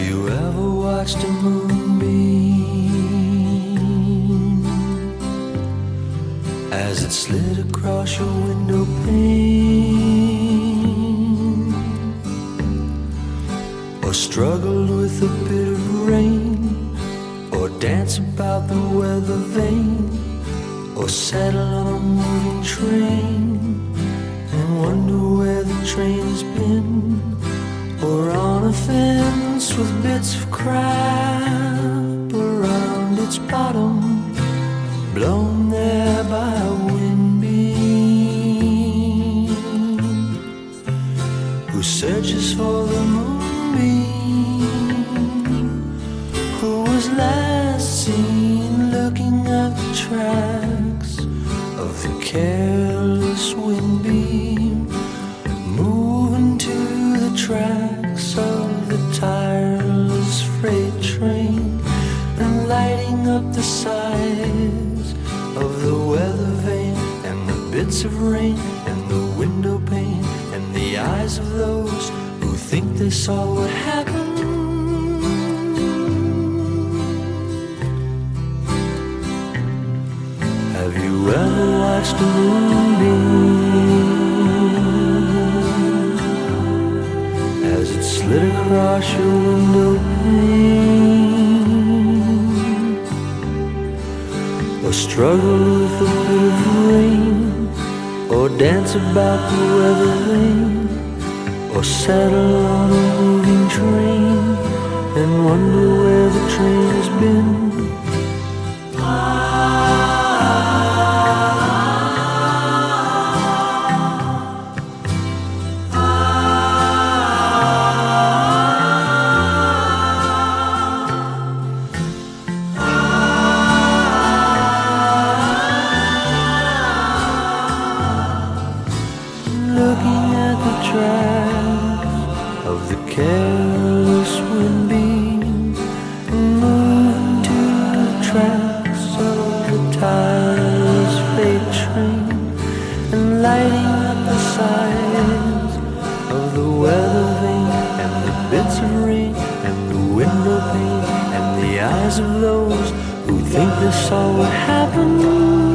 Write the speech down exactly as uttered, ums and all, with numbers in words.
you ever watched a moonbeam as it slid across your window pane, or struggled with a bit of rain, or dance about the weather vane, or settle on a moving train and wonder where the train's been, or on a fence with bits of crap around its bottom, blown there by a wind beam, who searches for the moonbeam, who was last seen looking at the tracks of the careless wind beam, moving to the tracks of the tireless freight train, and lighting up the sides of the weather vane, and the bits of rain, and the window pane, and the eyes of those who think they saw what happened. Have you ever watched a moonbeam as it slid across your window pane, or struggle with a bit of rain, or dance about the weather vane, or settle on a moving train and wonder where the train has been? Looking at the tracks of the careless wind beam, moving to the tracks of the tireless freight train, and lighting up the sides of the weather vane, and the bits of rain, and the window pane, and the eyes of those who think they saw what happened.